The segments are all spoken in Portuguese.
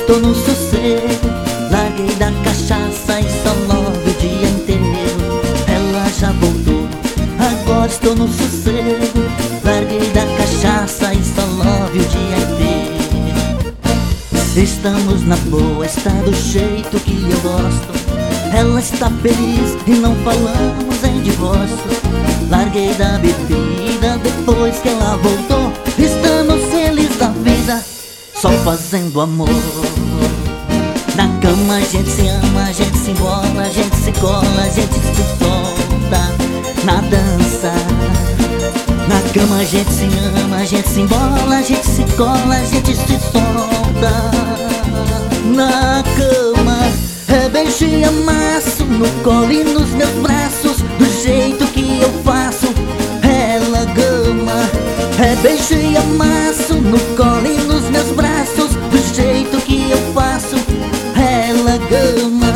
estou no sossego, larguei da cachaça e só love o dia inteiro. Ela já voltou, agora estou no sossego, larguei da cachaça e só love o dia inteiro. Estamos na boa, está do jeito que eu gosto. Ela está feliz e não falamos em divórcio. Larguei da bebida depois que ela voltou. Estamos felizes da vida, só fazendo amor. Na cama a gente se ama, a gente se embola, a gente se cola, a gente se solta. Na dança, na cama a gente se ama, a gente se embola, a gente se cola, a gente se solta. Na cama é beijo e amasso, no colo e nos meus braços, do jeito que eu faço. Ela gama, é beijo e amasso, no colo e nos meus braços, do jeito que eu faço. Ela gama.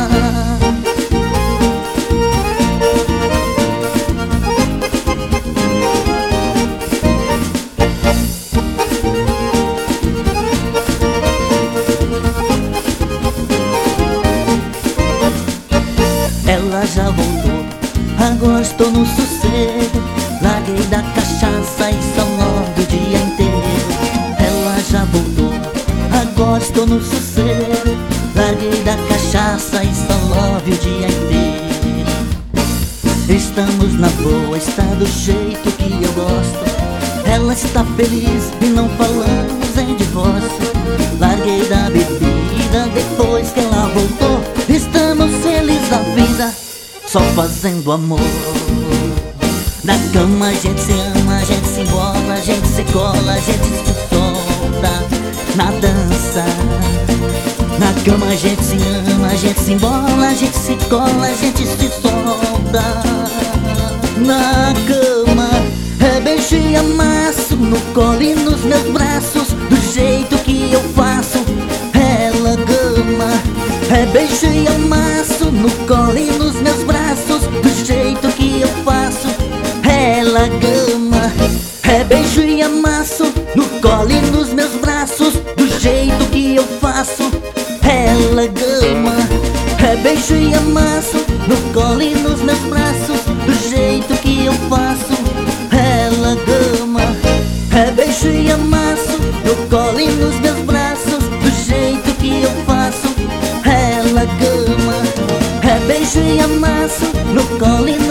Ela já voltou, agora estou no sossego, larguei da cachaça e só love o dia inteiro. Ela já voltou, agora estou no sossego, larguei da cachaça e só love o dia inteiro. Estamos na boa, está do jeito que eu gosto. Ela está feliz e não falamos em divórcio. Larguei da bebida depois que ela voltou. Estamos felizes da vida, só fazendo amor. Na cama a gente se ama, a gente se embola, a gente se cola, a gente se solta. Na dança, na cama a gente se ama, a gente se embola, a gente se cola, a gente se solta. Na cama é beijo e amasso, no colo e nos meus braços, do jeito que eu faço. Ela gama, é beijo e amasso, no colo e nos meus braços, do jeito que eu faço. Ela gama, é beijo e amasso, no colo e nos meus braços, do jeito que eu faço. Ela gama, é beijo e amasso, no colo e nos meus braços, do jeito que eu faço. Ela gama, é beijo e amasso, no colo e nos meus braços, do jeito que eu faço. Ela gama, é beijo e amasso, no colo e